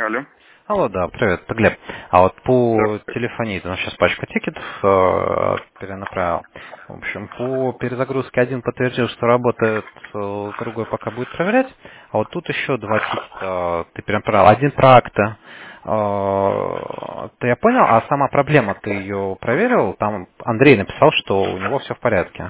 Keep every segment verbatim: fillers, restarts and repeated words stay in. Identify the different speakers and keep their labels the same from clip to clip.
Speaker 1: Алло.
Speaker 2: Алло, да, привет, это Глеб. А вот по
Speaker 1: Да.
Speaker 2: телефонии, ты нам сейчас пачку тикетов э, перенаправил. В общем, по перезагрузке один подтвердил, что работает, э, другой пока будет проверять. А вот тут еще два тикета ты перенаправил. Один про акты. Э, ты я понял, а сама проблема, ты ее проверил? Там Андрей написал, что у него все в порядке.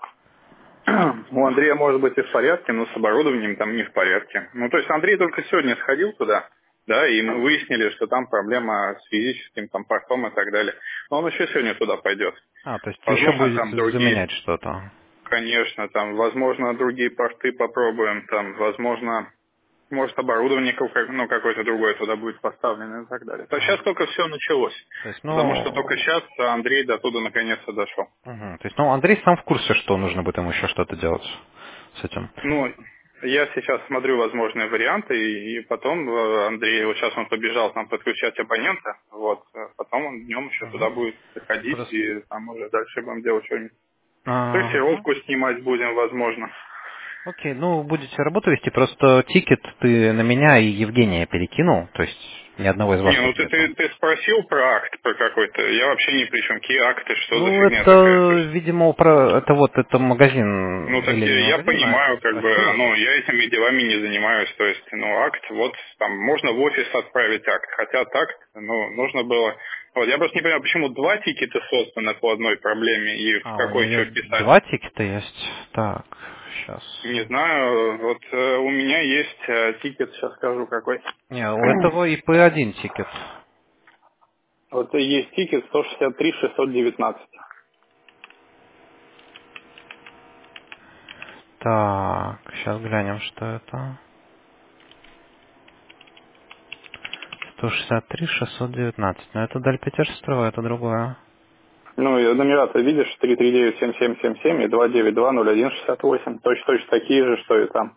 Speaker 1: У Андрея может быть и в порядке, но с оборудованием там не в порядке. Ну, то есть Андрей только сегодня сходил туда, да, и мы выяснили, что там проблема с физическим там портом и так далее. Но он еще сегодня туда пойдет.
Speaker 2: А, то есть еще
Speaker 1: Возможно, там
Speaker 2: будете
Speaker 1: другие,
Speaker 2: заменять что-то.
Speaker 1: конечно, там, возможно, другие порты попробуем, там, возможно, может, оборудование как- ну, какое-то другое туда будет поставлено и так далее. То есть сейчас только все началось,
Speaker 2: То есть,
Speaker 1: потому что только
Speaker 2: ну,
Speaker 1: сейчас Андрей до туда наконец-то дошел.
Speaker 2: Мгм. То есть, ну, Андрей сам в курсе, что нужно будет ему еще что-то делать с этим.
Speaker 1: Ну, я сейчас смотрю возможные варианты, и, и потом э, Андрей, вот сейчас он побежал там подключать абонента, вот, э, потом он днем еще туда
Speaker 2: Мгм.
Speaker 1: будет заходить,
Speaker 2: Просто...
Speaker 1: и там уже дальше будем делать что-нибудь.
Speaker 2: Ага.
Speaker 1: Тестировку снимать будем, возможно.
Speaker 2: Окей, ну, будете работу вести, просто тикет ты на меня и Евгения перекинул, то есть ни одного из вас
Speaker 1: Не, ну
Speaker 2: тут
Speaker 1: ты, ты,
Speaker 2: нету.
Speaker 1: ты спросил про акт про какой-то, я вообще ни при чем. Какие акты, что за
Speaker 2: Ну,
Speaker 1: фигня такая? То
Speaker 2: это,
Speaker 1: есть,
Speaker 2: видимо, про это вот это
Speaker 1: ну
Speaker 2: магазин
Speaker 1: так
Speaker 2: или
Speaker 1: я,
Speaker 2: не
Speaker 1: я
Speaker 2: магазин, а
Speaker 1: понимаю, как бы,
Speaker 2: архивы.
Speaker 1: ну, я этими делами не занимаюсь, то есть, ну, акт, вот, там, можно в офис отправить акт, хотя так, ну, нужно было, вот, я просто не понимаю, почему два тикета созданы по одной проблеме, и в
Speaker 2: А, у
Speaker 1: какой еще
Speaker 2: нее
Speaker 1: писать,
Speaker 2: два тикета есть. Так, сейчас.
Speaker 1: не знаю, вот, э, у меня есть э, тикет, сейчас скажу какой,
Speaker 2: Не, у этого и пэ один тикет.
Speaker 1: вот есть тикет сто шестьдесят три шестьсот девятнадцать.
Speaker 2: Так, сейчас глянем, что это. сто шестьдесят три шестьсот девятнадцать. Но это Дальпетерстрой, это другое.
Speaker 1: Ну, и номера-то видишь, три три девять семь семь семь семь и два девять два ноль один шестьдесят восемь, точно точно такие же, что и там.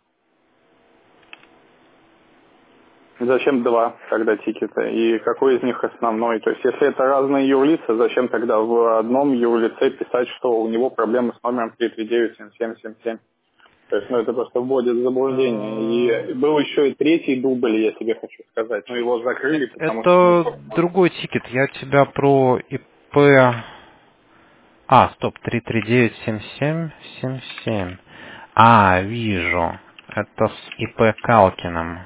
Speaker 1: Зачем два тогда тикета? И какой из них основной? То есть, если это разные юрлица, зачем тогда в одном юрлице писать, что у него проблемы с номером три три девять семь семь семь семь? То есть, ну, это просто вводит в заблуждение. И
Speaker 2: Э,
Speaker 1: был еще и третий дубль, я тебе хочу сказать. Но его
Speaker 2: Нет,
Speaker 1: закрыли, потому что... Ну,
Speaker 2: это другой тикет. Я тебя про ИП... А, стоп, три три девять семь семь семь семь. А, вижу. Это с ИП Калкиным.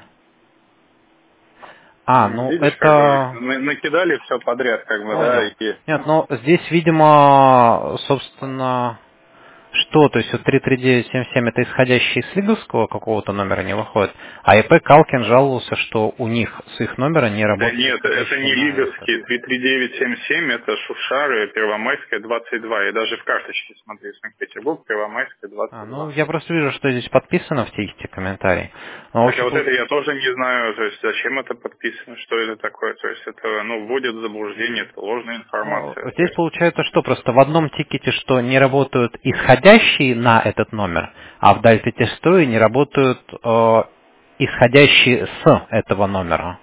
Speaker 2: А,
Speaker 1: ну,
Speaker 2: ну
Speaker 1: видишь, как бы
Speaker 2: это...
Speaker 1: на- накидали все подряд, как бы, да,
Speaker 2: Понял.
Speaker 1: и...
Speaker 2: Нет, ну здесь, видимо, собственно... Что, то есть вот три три девять семь семь это исходящий из лиговского какого-то номера не выходит, а ИП Калкин жаловался, что у них с их номера не
Speaker 1: Да
Speaker 2: работает
Speaker 1: нет, это
Speaker 2: исходящий
Speaker 1: не
Speaker 2: на этот.
Speaker 1: лиговские. три три девять семь семь это Шушары, Первомайская, двадцать два. И даже в карточке, смотри, Санкт-Петербург, Первомайская,
Speaker 2: А,
Speaker 1: двадцать
Speaker 2: ну
Speaker 1: два.
Speaker 2: я просто вижу, что здесь подписано в тексте комментарий. Ну, в
Speaker 1: Так а
Speaker 2: общем,
Speaker 1: вот
Speaker 2: пол-
Speaker 1: это я тоже не знаю, то есть зачем это подписано, что это такое. То есть это, ну, вводит в заблуждение, это ложная
Speaker 2: ну,
Speaker 1: информация. То
Speaker 2: здесь
Speaker 1: есть,
Speaker 2: получается, что просто в одном тикете, что не работают исходящие на этот номер, а в Дальпетерстрое не работают э, исходящие с этого номера.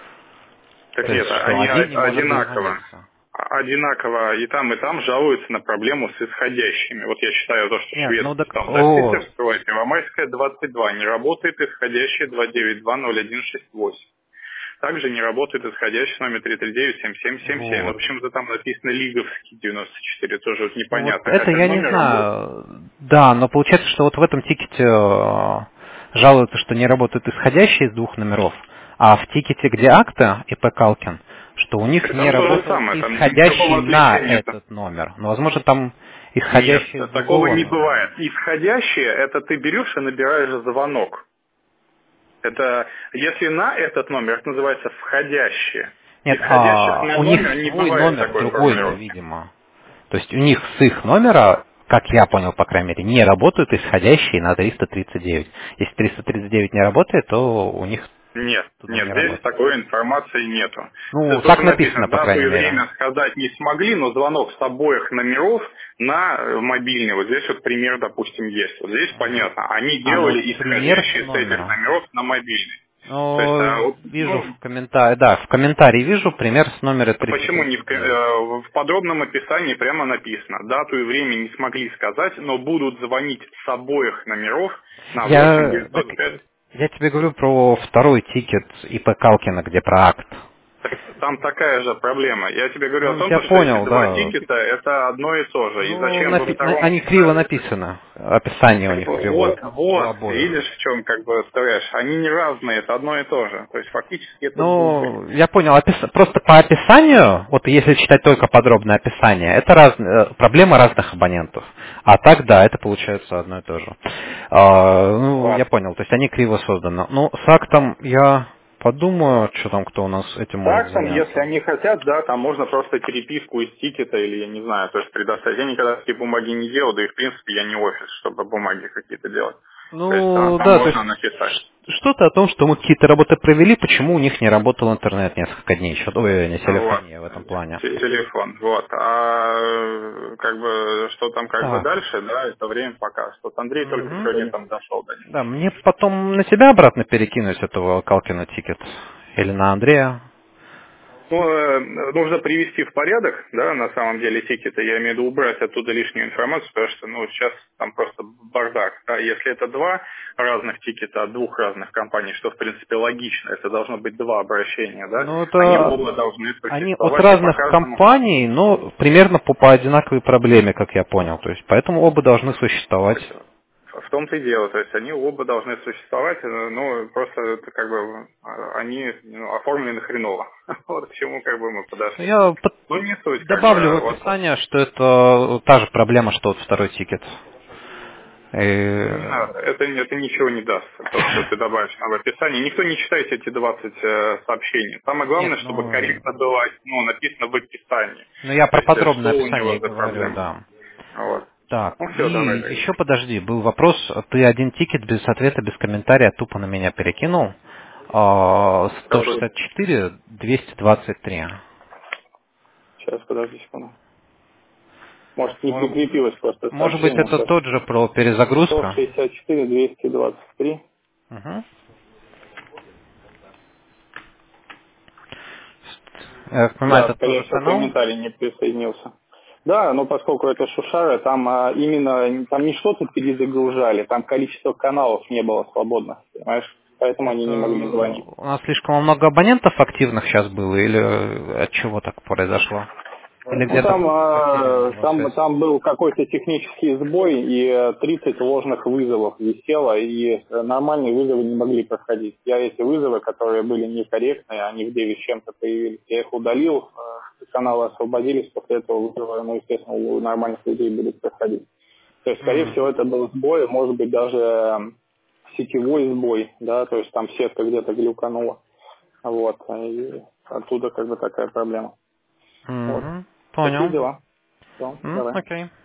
Speaker 1: так
Speaker 2: То есть,
Speaker 1: нет,
Speaker 2: что
Speaker 1: они
Speaker 2: один не
Speaker 1: о-
Speaker 2: может
Speaker 1: одинаково.
Speaker 2: дозвониться.
Speaker 1: Одинаково и там, и там жалуются на проблему с исходящими. Вот я считаю то, что
Speaker 2: Нет, ну
Speaker 1: шведский
Speaker 2: так,
Speaker 1: там, да,
Speaker 2: о,
Speaker 1: Питерского, Первомайская, двадцать два. Не работает исходящий два девять два ноль один шесть восемь. Также не работает исходящий номер три три девять семь семь семь семь. Ну,
Speaker 2: вот.
Speaker 1: почему-то там написано Лиговский девяносто четыре, тоже вот
Speaker 2: Ну вот
Speaker 1: непонятно.
Speaker 2: это
Speaker 1: Хотя
Speaker 2: я не
Speaker 1: номер работает.
Speaker 2: знаю. Да, но получается, что вот в этом тикете э, жалуются, что не работают исходящие из двух номеров, а в тикете, где акта и П. Калкин, что у них
Speaker 1: Так
Speaker 2: не
Speaker 1: там то же
Speaker 2: работает
Speaker 1: самое, там
Speaker 2: исходящий
Speaker 1: никакого
Speaker 2: на
Speaker 1: отличия нет.
Speaker 2: этот номер. Но, возможно, там
Speaker 1: Нет,
Speaker 2: исходящий из
Speaker 1: такого
Speaker 2: другого
Speaker 1: не
Speaker 2: номера.
Speaker 1: бывает. Исходящее, это ты берешь и набираешь звонок. Это, если на этот номер, это называется входящее.
Speaker 2: Нет,
Speaker 1: Исходящих
Speaker 2: а,
Speaker 1: на
Speaker 2: у них
Speaker 1: номер не
Speaker 2: свой
Speaker 1: бывает
Speaker 2: номер
Speaker 1: такой
Speaker 2: другой,
Speaker 1: формулировки.
Speaker 2: видимо. То есть у них с их номера, как я понял, по крайней мере, не работают исходящие на триста тридцать девять. Если триста тридцать девять не работает, то у них
Speaker 1: Нет,
Speaker 2: туда
Speaker 1: нет,
Speaker 2: не
Speaker 1: здесь
Speaker 2: работает.
Speaker 1: такой информации нету.
Speaker 2: Ну,
Speaker 1: Тут
Speaker 2: так написано,
Speaker 1: написано,
Speaker 2: по
Speaker 1: дату
Speaker 2: крайней
Speaker 1: и
Speaker 2: мере.
Speaker 1: время сказать не смогли, но звонок с обоих номеров на э, мобильный. Вот здесь вот пример, допустим, есть. Вот здесь
Speaker 2: Ага.
Speaker 1: понятно. Они
Speaker 2: А, ну,
Speaker 1: делали
Speaker 2: пример с
Speaker 1: исходящие с этих
Speaker 2: номера.
Speaker 1: номеров на мобильный. То есть, а
Speaker 2: Ну,
Speaker 1: вот,
Speaker 2: вижу
Speaker 1: ну,
Speaker 2: в комментарии, да, в комментарии вижу пример с номера
Speaker 1: а
Speaker 2: триста
Speaker 1: почему не в,
Speaker 2: тридцать
Speaker 1: ко-
Speaker 2: девять.
Speaker 1: э, в подробном описании прямо написано? Дату и время не смогли сказать, но будут звонить с обоих номеров на восемь
Speaker 2: Я, так,
Speaker 1: девятьсот пять.
Speaker 2: Я тебе говорю про второй тикет ИП Калкина, где про акт.
Speaker 1: Там такая же проблема. Я тебе говорю
Speaker 2: Ну,
Speaker 1: о том,
Speaker 2: я
Speaker 1: что
Speaker 2: понял,
Speaker 1: эти два
Speaker 2: да.
Speaker 1: тикета это одно и то же. И
Speaker 2: Ну,
Speaker 1: зачем во
Speaker 2: напи- на-
Speaker 1: втором...
Speaker 2: они криво написаны. Описание у них кривое.
Speaker 1: Вот,
Speaker 2: У
Speaker 1: вот,
Speaker 2: обоих.
Speaker 1: видишь, в чем как бы трэш. Они не разные, это одно и то же. То есть фактически это...
Speaker 2: Ну, я понял, опис- просто по описанию, вот если читать только подробное описание, это раз... э, проблема разных абонентов. А так, да, это получается одно и то же. А, ну,
Speaker 1: Вот.
Speaker 2: я понял, то есть они криво созданы. Ну, с актом я подумаю, что там, кто у нас этим может
Speaker 1: Так, там, если
Speaker 2: заняться.
Speaker 1: они хотят, да, там можно просто переписку из тикета или, я не знаю, то есть предоставить. Я никогда такие бумаги не делал, да и в принципе я не офис, чтобы бумаги какие-то делать. То есть там,
Speaker 2: Ну,
Speaker 1: там
Speaker 2: да, то есть
Speaker 1: можно написать.
Speaker 2: ш- что-то о том, что мы какие-то работы провели, почему у них не работал интернет несколько дней еще, ой, не
Speaker 1: Вот.
Speaker 2: телефония в этом плане.
Speaker 1: Те- Телефон, вот. А э, как бы, что там как бы
Speaker 2: Так.
Speaker 1: дальше, да, это время пока. Что Андрей только
Speaker 2: Мгм.
Speaker 1: сегодня там дошел до них.
Speaker 2: Да, мне потом на тебя обратно перекинуть этого Калкина тикет? Или на Андрея?
Speaker 1: Ну, э, нужно привести в порядок, да, на самом деле тикеты, я имею в виду убрать оттуда лишнюю информацию, потому что, ну, сейчас там просто бардак, да, если это два разных тикета от двух разных компаний, что, в принципе, логично, это должно быть два обращения, да,
Speaker 2: Ну,
Speaker 1: они
Speaker 2: это...
Speaker 1: оба должны
Speaker 2: Они от
Speaker 1: существовать, и по
Speaker 2: разных
Speaker 1: каждому...
Speaker 2: компаний, но примерно по, по одинаковой проблеме, как я понял. То есть, поэтому оба должны существовать.
Speaker 1: В том-то и дело, то есть они оба должны существовать, э, но просто это как бы э, они ну, оформлены хреново. Вот к чему как бы мы
Speaker 2: Ну,
Speaker 1: подошли.
Speaker 2: я под-
Speaker 1: Ну не суть, как
Speaker 2: добавлю в
Speaker 1: бы вот
Speaker 2: описание, что это та же проблема, что вот второй тикет.
Speaker 1: не
Speaker 2: И-
Speaker 1: надо, это, это ничего не даст, то, что ты добавишь в описании. Никто не читает эти двадцать э, сообщений. Самое
Speaker 2: Нет,
Speaker 1: главное, чтобы
Speaker 2: ну,
Speaker 1: корректно было ну, написано в описании.
Speaker 2: ну я
Speaker 1: То
Speaker 2: про
Speaker 1: есть э, что
Speaker 2: подробное
Speaker 1: у
Speaker 2: описание
Speaker 1: него
Speaker 2: и
Speaker 1: за
Speaker 2: говорю,
Speaker 1: проблема.
Speaker 2: да.
Speaker 1: Вот.
Speaker 2: Так,
Speaker 1: Ну
Speaker 2: и
Speaker 1: все, давай.
Speaker 2: еще подожди, был вопрос, ты один тикет без ответа, без комментария тупо на меня перекинул. А, сто
Speaker 1: Какой?
Speaker 2: шестьдесят четыре двести двадцать три.
Speaker 1: Сейчас, подожди секунду. Может, не
Speaker 2: Мо-
Speaker 1: прикрепилось просто
Speaker 2: Может быть,
Speaker 1: сообщение.
Speaker 2: это
Speaker 1: Сейчас.
Speaker 2: тот же про
Speaker 1: сто
Speaker 2: перезагрузку?
Speaker 1: шестьдесят четыре двести двадцать три.
Speaker 2: Угу. Я так понимаю,
Speaker 1: Да,
Speaker 2: это
Speaker 1: скорее
Speaker 2: тоже
Speaker 1: всего,
Speaker 2: канал?
Speaker 1: комментарий не присоединился. Да, но поскольку это Шушара, там а, именно там не что-то перезагружали, там количество каналов не было свободно, понимаешь? Поэтому они
Speaker 2: Это
Speaker 1: не могли звонить.
Speaker 2: у нас слишком много абонентов активных сейчас было, или от чего так произошло? Или
Speaker 1: Ну
Speaker 2: где-то
Speaker 1: там,
Speaker 2: потеряна
Speaker 1: а,
Speaker 2: была
Speaker 1: там,
Speaker 2: связь?
Speaker 1: там был какой-то технический сбой, и э, тридцать ложных вызовов висело, и э, нормальные вызовы не могли проходить. Я эти вызовы, которые были некорректные, они в девять с чем-то появились, я их удалил, э, каналы освободились, после этого вызовы, ну, естественно, у нормальных людей будут проходить. То есть, скорее
Speaker 2: М.
Speaker 1: всего, это был сбой, может быть, даже э, сетевой сбой, да, то есть там сетка где-то глюканула. Вот, и оттуда как бы такая проблема. Вот.
Speaker 2: Мгм.
Speaker 1: Такие
Speaker 2: Понял.
Speaker 1: дела. Все,
Speaker 2: М,
Speaker 1: давай.
Speaker 2: Окей.